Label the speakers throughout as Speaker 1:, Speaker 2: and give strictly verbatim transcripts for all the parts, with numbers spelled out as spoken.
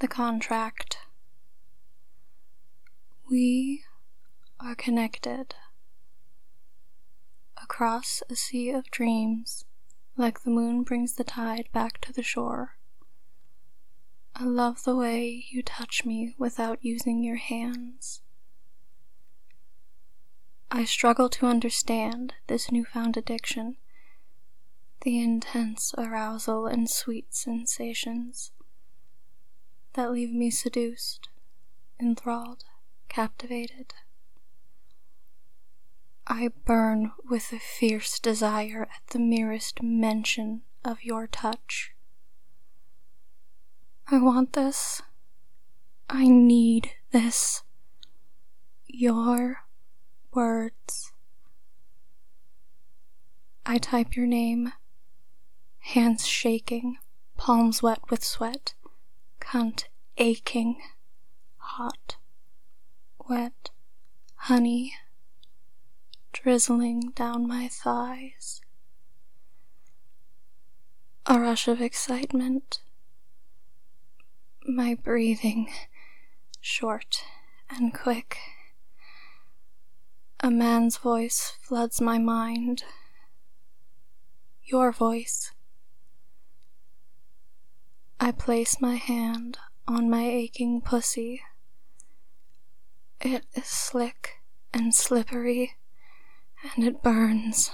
Speaker 1: The contract. We are connected across a sea of dreams, like the moon brings the tide back to the shore. I love the way you touch me without using your hands. I struggle to understand this newfound addiction, the intense arousal and sweet sensations that leave me seduced, enthralled, captivated. I burn with a fierce desire at the merest mention of your touch. I want this. I need this. Your words. I type your name, hands shaking, palms wet with sweat, cunt aching, hot, wet, honey drizzling down my thighs. A rush of excitement, my breathing short and quick. A man's voice floods my mind. Your voice. I place my hand on my aching pussy. It is slick and slippery, and it burns.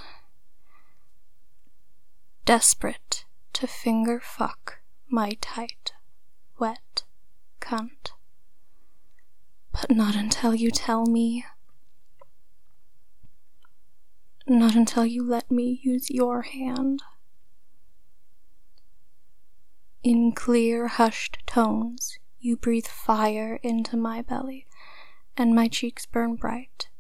Speaker 1: Desperate to finger fuck my tight, wet cunt. But not until you tell me. Not until you let me use your hand. In clear, hushed tones, you breathe fire into my belly, and my cheeks burn bright.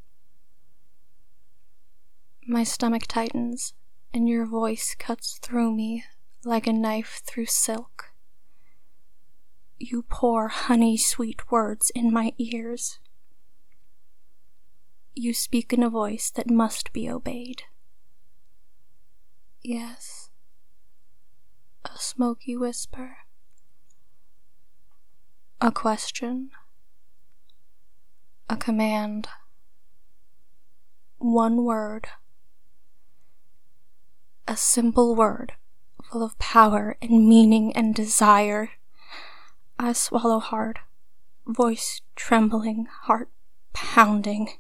Speaker 1: My stomach tightens, and your voice cuts through me like a knife through silk. You pour honey-sweet words in my ears. You speak in a voice that must be obeyed. Yes, a smoky whisper. A question. A command. One word. A simple word, full of power and meaning and desire. I swallow hard, voice trembling, heart pounding.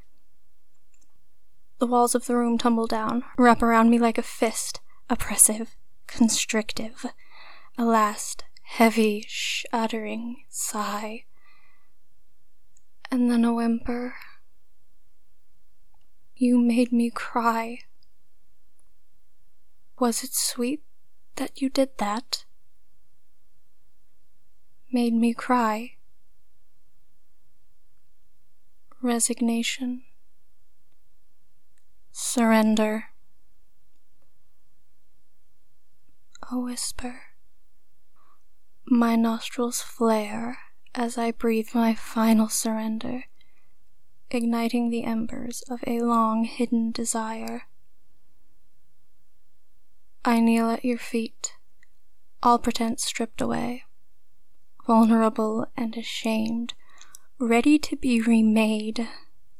Speaker 1: The walls of the room tumble down, wrap around me like a fist, oppressive, constrictive. A last, heavy, shuddering sigh. And then a whimper. You made me cry. Was it sweet that you did that? Made me cry. Resignation. Surrender. A whisper. My nostrils flare as I breathe my final surrender, igniting the embers of a long-hidden desire. I kneel at your feet, all pretense stripped away, vulnerable and ashamed, ready to be remade,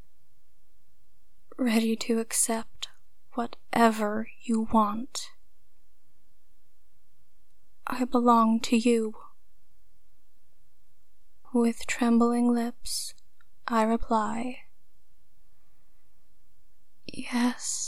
Speaker 1: ready to accept whatever you want. I belong to you. With trembling lips, I reply, yes.